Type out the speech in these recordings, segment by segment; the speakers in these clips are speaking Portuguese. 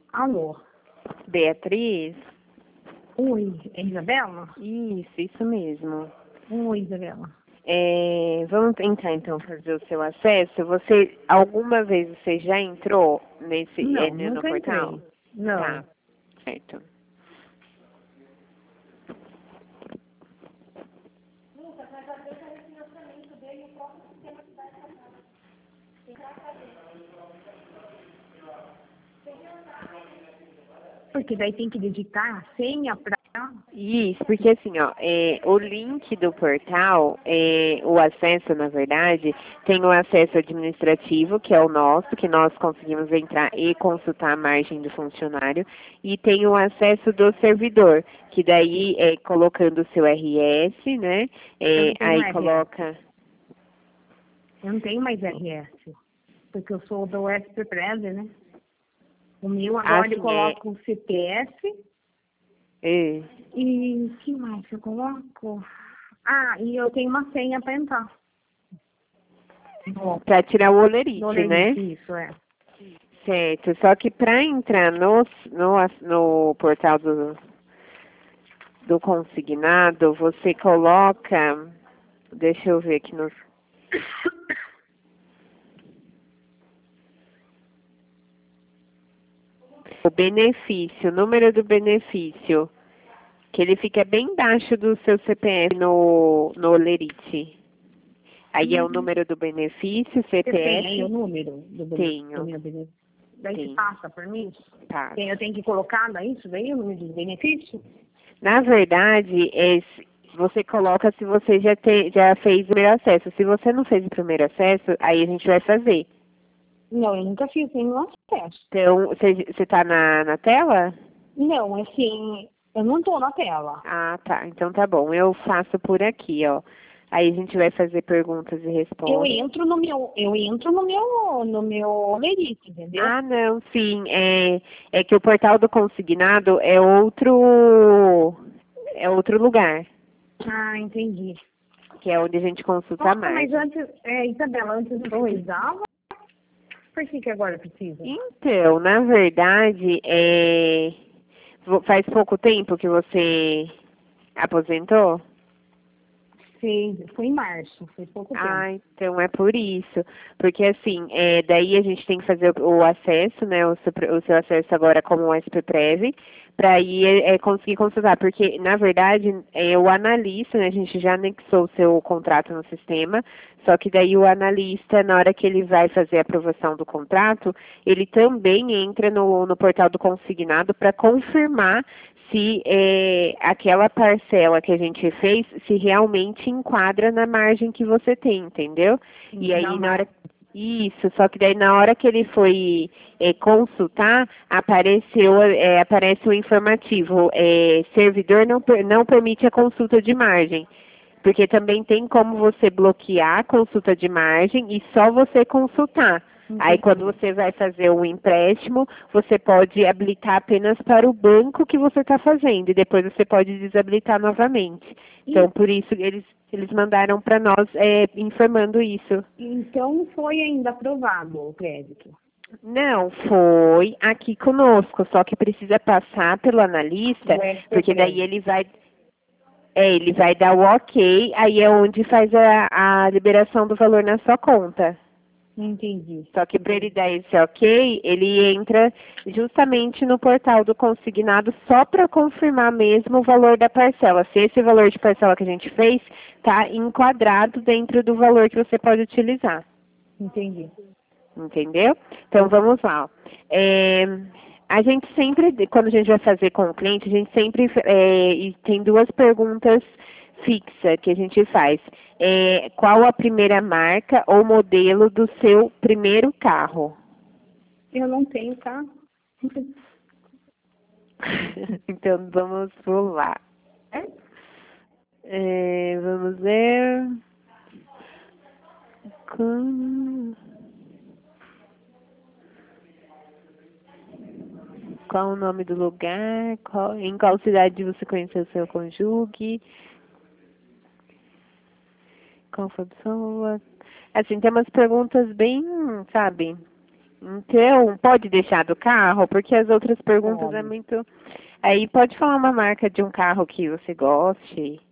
Alô? Beatriz? Oi, é Isabela? Isso mesmo. Oi, Isabela. Vamos tentar então fazer o seu acesso. Alguma vez você já entrou Não, no nunca portal? entrei. Não. Tá, certo. Porque daí tem que digitar a senha pra... Isso, porque assim, ó, o link do portal, o acesso, na verdade, tem o acesso administrativo, que é o nosso, que nós conseguimos entrar e consultar a margem do funcionário, e tem o acesso do servidor, que daí é colocando o seu RS, né? Eu não tenho Aí RS. coloca. Eu não tenho mais RS. Porque eu sou do SPPrese, né? O meu agora Assim, eu coloco o CPF. É. E o que mais eu coloco? Ah, e eu tenho uma senha pra entrar. Para tirar o No olerite, né? Lerite, isso, é. Certo. Só que para entrar no portal do consignado, você coloca. Deixa eu ver aqui no. O benefício, o número do benefício, que ele fica bem embaixo do seu CPF no olerite. Aí é o número do benefício, Você tem aí o CPF. número do Tenho, meu benefício? Daí você tenho. passa por mim? Tá. Eu tenho que colocar daí isso daí, o número dos benefícios? Na verdade, você coloca se você já fez o primeiro acesso. Se você não fez o primeiro acesso, aí a gente vai fazer. Não, eu nunca fiz nenhum acesso. Então, você tá na tela? Não, assim, eu não tô na tela. Ah, tá. Então tá bom. Eu faço por aqui, ó. Aí a gente vai fazer perguntas e Eu respostas. entro no meu Lerite, entendeu? Ah, não, sim. É que o portal do consignado é outro lugar, Ah, entendi. que é onde a gente consulta Nossa, mas mais. antes, Isabela, antes eu usava? Por que agora precisa? Então, na verdade, faz pouco tempo que você aposentou? Foi em março, foi pouco tempo. Ah, então é por isso. Porque assim, daí a gente tem que fazer o acesso, né? O seu acesso agora como um SPPrev, para aí conseguir consultar. Porque, na verdade, o analista, né? A gente já anexou o seu contrato no sistema, só que daí o analista, na hora que ele vai fazer a aprovação do contrato, ele também entra no portal do consignado para confirmar se aquela parcela que a gente fez se realmente enquadra na margem que você tem, entendeu? E aí na hora isso, só que daí na hora que ele foi consultar, aparece o informativo, servidor não permite a consulta de margem. Porque também tem como você bloquear a consulta de margem e só você consultar. Aí, quando você vai fazer um empréstimo, você pode habilitar apenas para o banco que você está fazendo e depois você pode desabilitar novamente. Então, por isso, eles mandaram para nós informando isso. Então foi ainda aprovado o crédito. Não, foi aqui conosco, só que precisa passar pelo analista, porque daí ele vai dar o ok, aí é onde faz a liberação do valor na sua conta. Entendi. Só que para ele dar esse ok, ele entra justamente no portal do consignado só para confirmar mesmo o valor da parcela. Se esse valor de parcela que a gente fez está enquadrado dentro do valor que você pode utilizar. Entendi. Entendeu? Então vamos lá. A gente sempre, quando a gente vai fazer com o cliente, a gente sempre tem duas perguntas fixas que a gente faz. Qual a primeira marca ou modelo do seu primeiro carro? Eu não tenho carro. Então vamos pular. Vamos ver. Qual o nome do lugar? Em qual cidade você conheceu seu cônjuge? Qual foi a pessoa? Assim, tem umas perguntas bem, sabe? Então, pode deixar do carro, porque as outras perguntas Pode. é muito... Aí pode falar uma marca de um carro que você goste.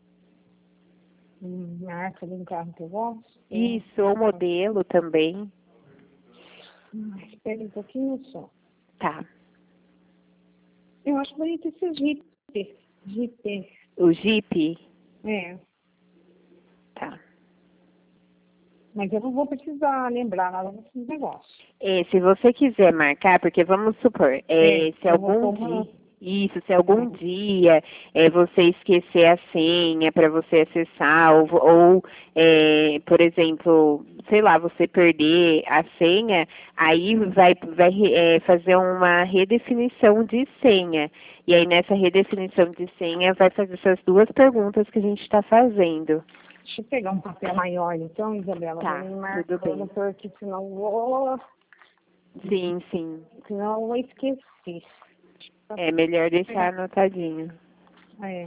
Marca de um carro que eu gosto. Isso, ou modelo também. Espera um pouquinho só. Tá. Eu acho bonito esse Jeep. Jeep. O Jeep? É. Tá. Mas eu não vou precisar lembrar nada desses negócios. Se você quiser marcar, porque vamos supor, se eu vou algum tomar- dia, isso, se algum dia você esquecer a senha para você acessar, ou por exemplo, sei lá, você perder a senha, aí vai fazer uma redefinição de senha. E aí nessa redefinição de senha vai fazer essas duas perguntas que a gente está fazendo. Deixa eu pegar um papel maior, então, Isabela. Tá, pra mim tudo bem. marcando, porque senão eu vou, Sim, sim. senão eu vou esquecer. É melhor deixar anotadinho. É.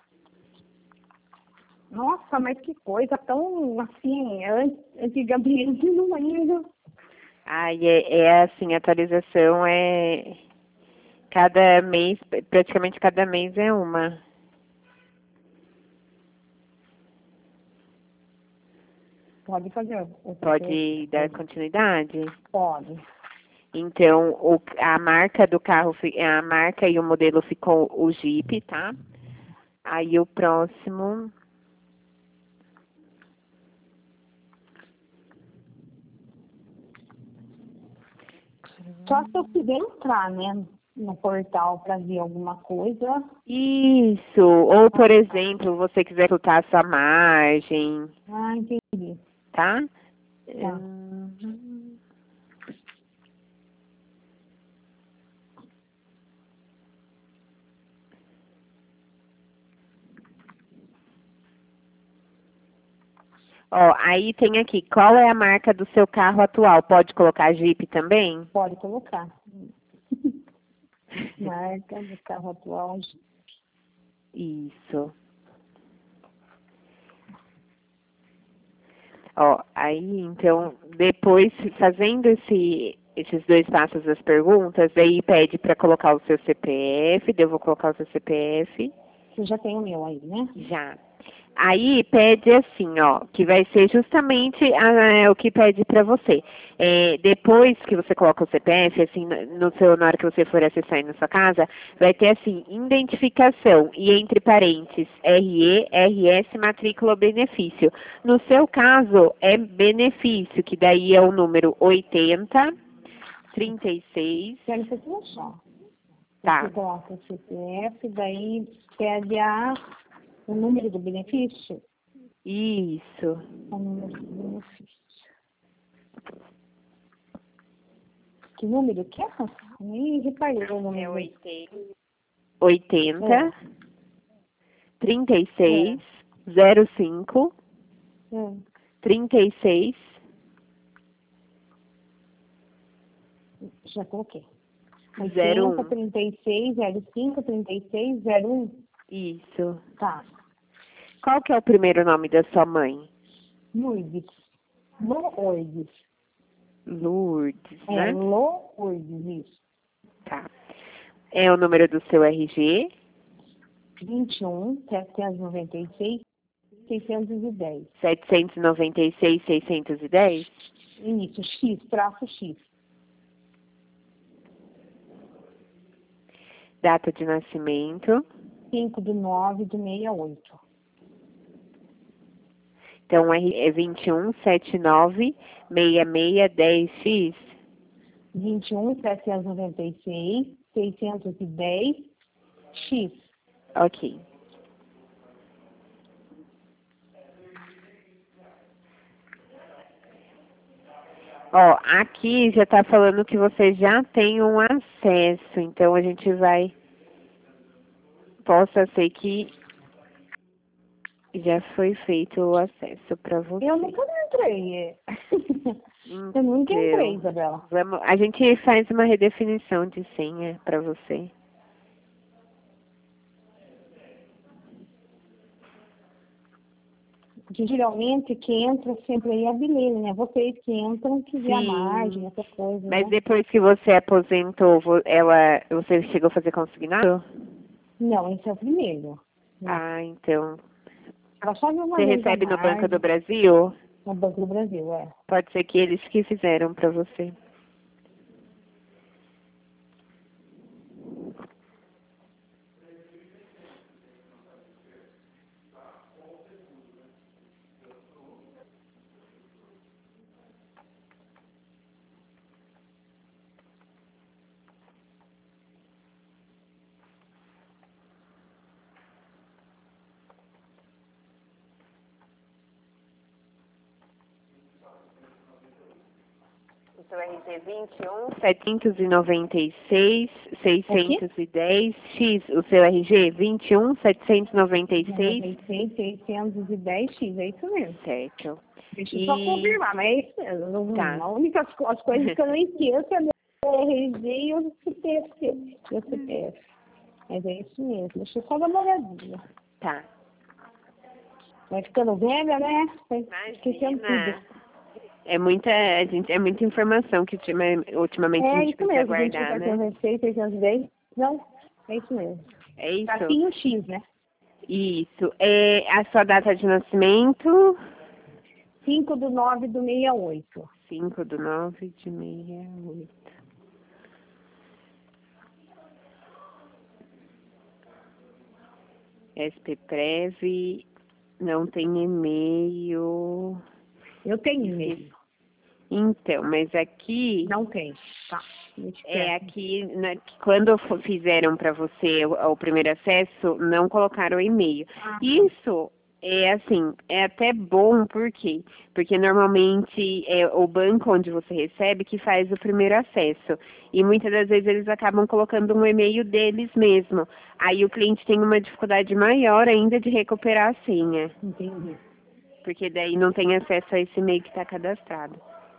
Nossa, mas que coisa tão assim, antigamente não era. Ai, é assim, a atualização é cada mês, praticamente cada mês é uma. Pode fazer. Pode dar continuidade? Pode. Então, a marca do carro, a marca e o modelo ficou o Jeep, tá? Aí o próximo, Só se eu quiser entrar, né, no portal para ver alguma coisa. isso, ou por exemplo, você quiser soltar a sua margem, Ah, entendi. tá? Tá. Ó, aí tem aqui, qual é a marca do seu carro atual? Pode colocar Jeep também? Pode colocar. Marca do carro atual. Isso. Ó, aí então, depois fazendo esses dois passos das perguntas, aí pede para colocar o seu CPF, daí eu vou colocar o seu CPF. Você já tem o meu aí, né? Já. Aí pede assim, ó, que vai ser justamente o que pede para você. Depois que você coloca o CPF, assim, na hora que você for acessar aí na sua casa, vai ter assim, identificação e entre parênteses, RE, RS, matrícula ou benefício. No seu caso, é benefício, que daí é o número 80 36. Quero um pouquinho só. Tá. Você coloca o CPF, daí pede o número do benefício. Isso. O número do benefício. Que número que é? Nem reparei o número. É 80 36 05 36. Já coloquei. 01. 36, 05, 36, 01. Isso. Tá. Qual que é o primeiro nome da sua mãe? Lourdes. Lourdes. Lourdes, É, né? Lourdes, isso. Tá. É o número do seu RG? 21, 796, 610. 796 610? Isso, X, traço X. Data de nascimento. 5/9/68. Então, é 2179 6610X. 21, 796, 610, X. Ok. Ó, aqui já está falando que você já tem um acesso, então a gente vai... Possa ser que já foi feito o acesso para você. Eu nunca entrei. Eu nunca entrei, Isabela. A gente faz uma redefinição de senha para você. Porque geralmente quem entra sempre aí é a Vilene, né? Vocês que entram que vê a Sim. margem, essa coisa, Mas né? depois que você aposentou, você chegou a fazer consignado? Não, esse é o primeiro. Né? Ah, então. Ela só viu uma Você vez a recebe no Banco do margem Brasil? no Banco do Brasil, é. Pode ser que eles que fizeram para você. O seu RG 21 796 610 X. O seu RG 21 796 610X, é isso mesmo. certo. Deixa eu só confirmar, mas é isso mesmo. Tá. A única as coisas que eu não esqueço é meu RG e o CPF. Mas é isso mesmo. Deixa eu só dar uma olhadinha. Tá. Vai ficando velha, né? Vai esquecendo Imagina. tudo. É muita informação que ultimamente a É gente isso precisa mesmo, 21, guardar, né? 406, 610. Não, é isso mesmo. É isso? Tracinho X, né? Isso. É a sua data de nascimento? 5/9/68. 5/9/68. SPPrev, não tem e-mail. Eu tenho e-mail. Então, mas aqui, Não tem. Tá. aqui, quando fizeram para você o primeiro acesso, não colocaram o e-mail. Isso é assim, é até bom, por quê? Porque normalmente é o banco onde você recebe que faz o primeiro acesso. E muitas das vezes eles acabam colocando um e-mail deles mesmo. Aí o cliente tem uma dificuldade maior ainda de recuperar a senha. Entendi. Porque daí não tem acesso a esse e-mail que está cadastrado.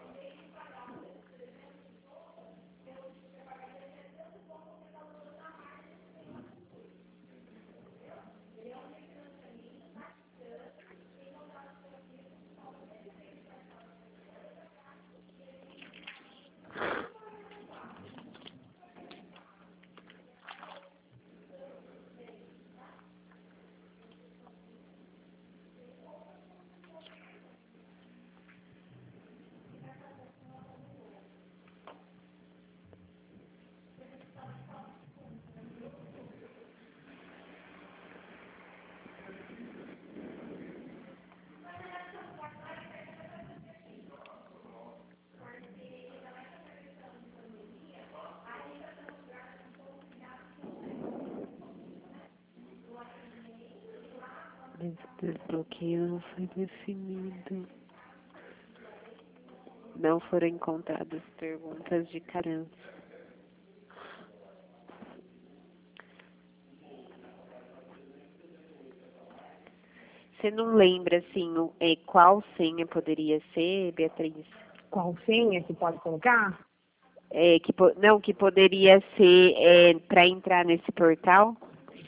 Mas o desbloqueio não foi definido. Não foram encontradas perguntas de carência. Você não lembra, assim, qual senha poderia ser, Beatriz? Qual senha que pode colocar? Não, que poderia ser para entrar nesse portal?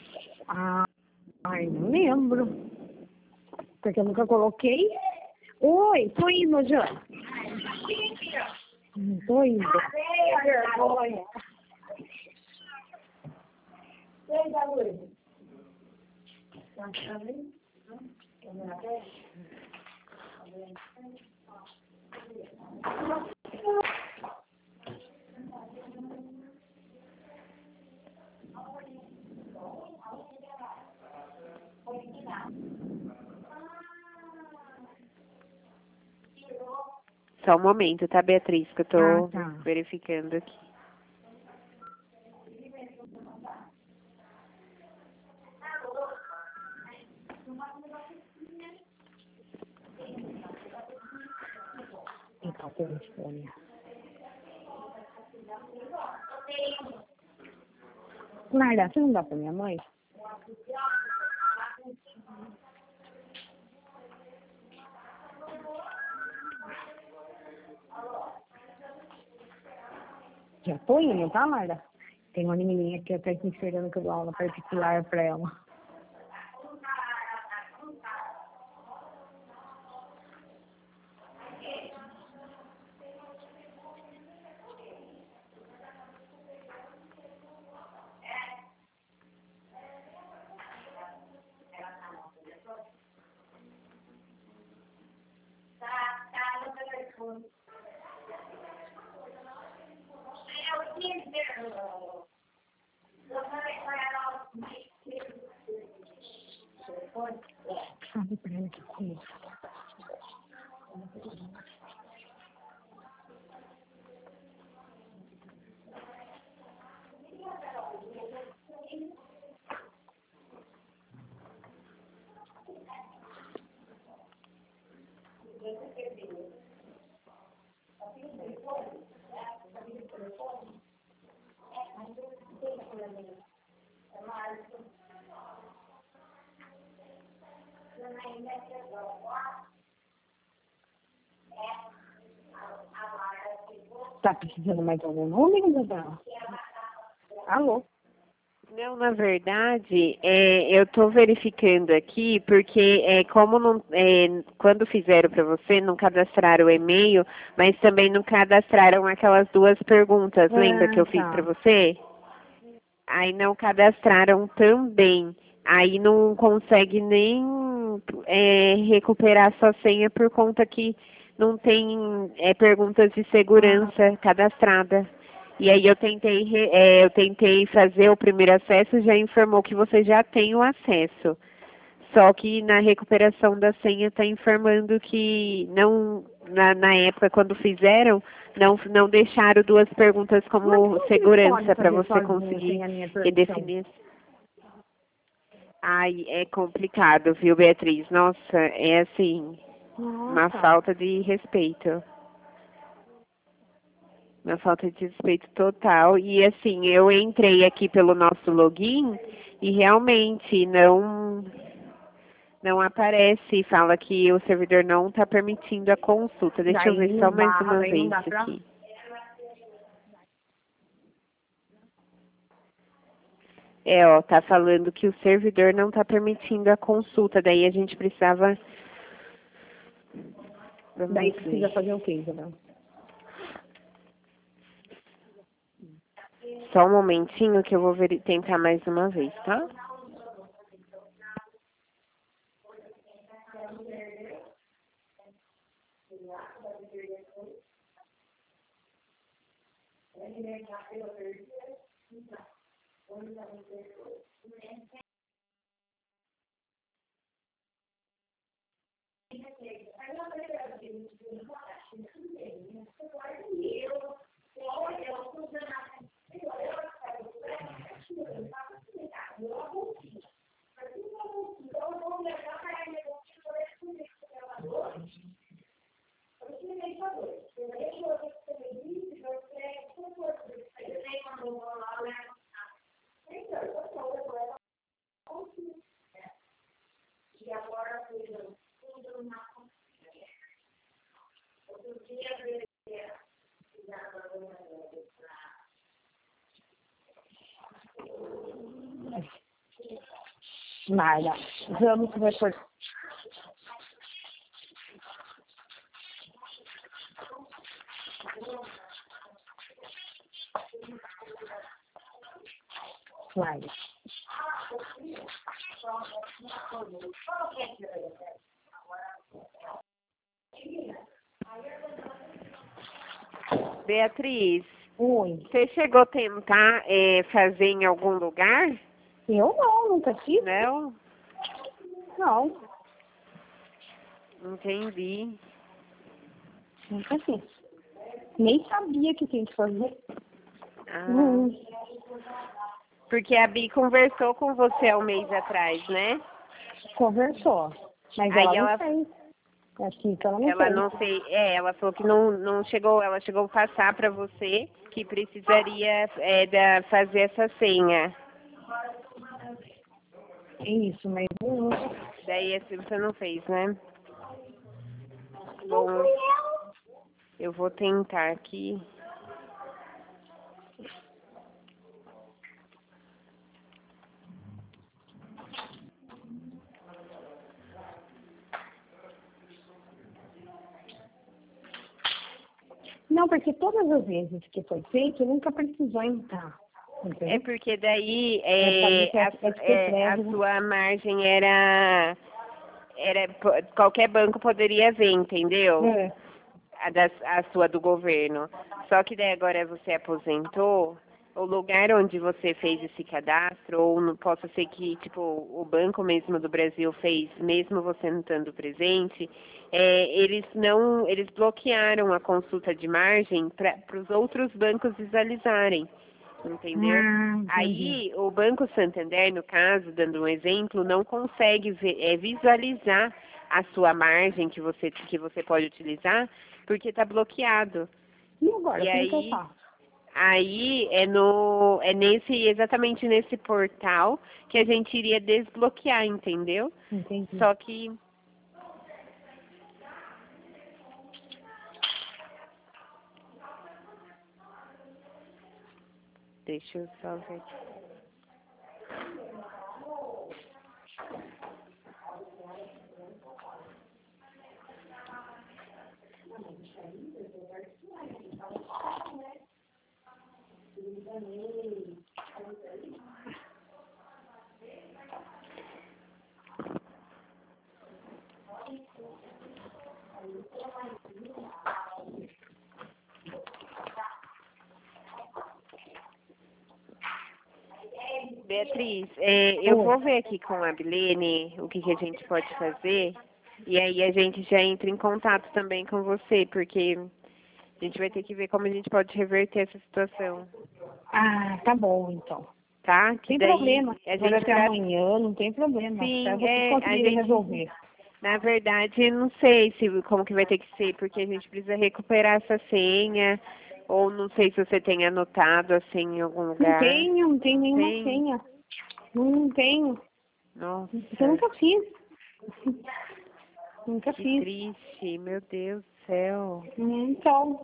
Ai, não lembro. Porque eu nunca coloquei. Oi, tô indo, Jana. Não tô indo. Vergonha. Só um momento, tá, Beatriz, que eu tô Tá. verificando aqui. Então, telefone. Lara, você não dá pra minha mãe? Já tô indo, tá, Lara? Tem uma menininha aqui até me esperando que eu dou aula particular pra ela. Tá precisando mais algum nome, Isabela? Alô? Não, na verdade, eu estou verificando aqui porque como não, quando fizeram para você, não cadastraram o e-mail, mas também não cadastraram aquelas duas perguntas, lembra que eu fiz para você? Aí não cadastraram também. Aí não consegue nem recuperar sua senha por conta que não tem perguntas de segurança cadastrada. E aí eu tentei fazer o primeiro acesso, já informou que você já tem o acesso. Só que na recuperação da senha está informando que não, na época quando fizeram, não deixaram duas perguntas como segurança para você conseguir redefinir. Ai, é complicado, viu, Beatriz? Nossa, é assim, uma falta de respeito. Uma falta de respeito total. E assim, eu entrei aqui pelo nosso login e realmente não aparece, fala que o servidor não está permitindo a consulta. Deixa eu ver só mais uma vez aqui. Ó, tá falando que o servidor não está permitindo a consulta, daí a gente precisava... Daí precisa fazer o quê, Isabel? Só um momentinho que eu vou tentar mais uma vez, tá? Marla, vamos reforçar. Marla. Beatriz, Oi. você chegou a tentar fazer em algum lugar? Eu não, nunca fiz. Não? Não, Entendi. nunca fiz. Nem sabia que tem que fazer. Porque a Bi conversou com você há um mês atrás, né? Conversou. Mas Aí ela não fez. Acho que ela não ela fez. não sei, ela falou que não chegou, ela chegou a passar para você que precisaria fazer essa senha. É isso, mas não. Daí assim você não fez, né? Bom, eu vou tentar aqui. Não, porque todas as vezes que foi feito, nunca precisou entrar. Entendeu? É porque daí a né? sua margem era qualquer banco poderia ver, entendeu? A sua do governo. Só que daí agora você aposentou, o lugar onde você fez esse cadastro, ou não possa ser que, tipo, o Banco mesmo do Brasil fez, mesmo você não estando presente, eles bloquearam a consulta de margem para os outros bancos visualizarem, entendeu? Entendi. Aí, o Banco Santander, no caso, dando um exemplo, não consegue visualizar a sua margem que você pode utilizar, porque está bloqueado. E agora, E como que eu aí, faço? exatamente nesse portal que a gente iria desbloquear, entendeu? Entendi. Só que, deixa eu só ver aqui. Beatriz, eu vou ver aqui com a Bilene o que a gente pode fazer, e aí a gente já entra em contato também com você, porque a gente vai ter que ver como a gente pode reverter essa situação, Ah, tá bom, então. tá? Que Tem daí problema. a Vai gente até amanhã, não tem problema. Sim, Eu vou a conseguir gente, resolver. na verdade, não sei como que vai ter que ser, porque a gente precisa recuperar essa senha, ou não sei se você tem anotado assim em algum lugar. Não tenho nenhuma Tem? senha. Não tenho. Nossa, Porque eu nunca fiz. Nunca que fiz. triste, meu Deus do céu. Então,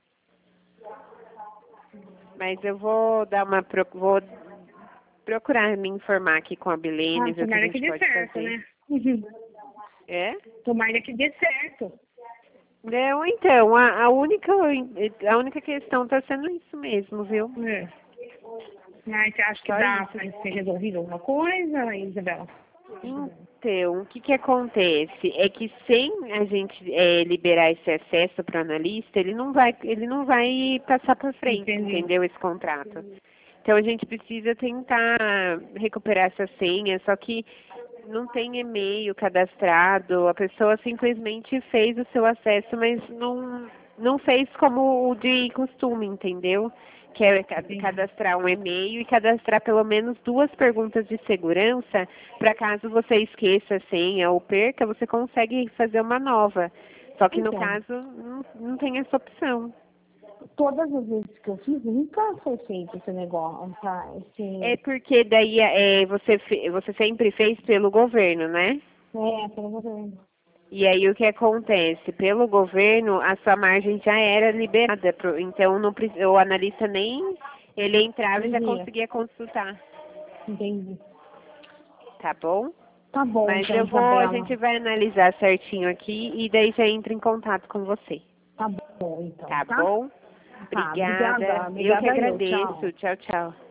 Mas eu vou vou procurar me informar aqui com a Bilene, ver o que a tomara que gente dê pode certo, fazer. né? É? Tomara que dê certo. Não, então, a única questão está sendo isso mesmo, viu? É. Mas você acha que Só dá isso. pra ser resolvido alguma coisa, Isabela? Então, o que que acontece é que sem a gente liberar esse acesso para o analista, ele não vai passar para frente, Entendi. entendeu? Esse contrato. Então a gente precisa tentar recuperar essa senha, só que não tem e-mail cadastrado, a pessoa simplesmente fez o seu acesso, mas não fez como o de costume, entendeu? Que é cadastrar um e-mail e cadastrar pelo menos 2 perguntas de segurança, para caso você esqueça a senha ou perca, você consegue fazer uma nova. Só que no Então. caso, não tem essa opção. Todas as vezes que eu fiz, nunca foi feito esse negócio. É porque daí você sempre fez pelo governo, né? Pelo governo. E aí o que acontece? Pelo governo, a sua margem já era liberada, então o analista nem ele entrava e já Entendi. conseguia consultar, Entendi. tá bom? Tá bom, Mas então, a Isabela. gente vai analisar certinho aqui e daí já entra em contato com você, Tá bom, então. tá bom? Tá, Obrigada. obrigada. Eu que Obrigada eu. Tchau. agradeço. Tchau, tchau.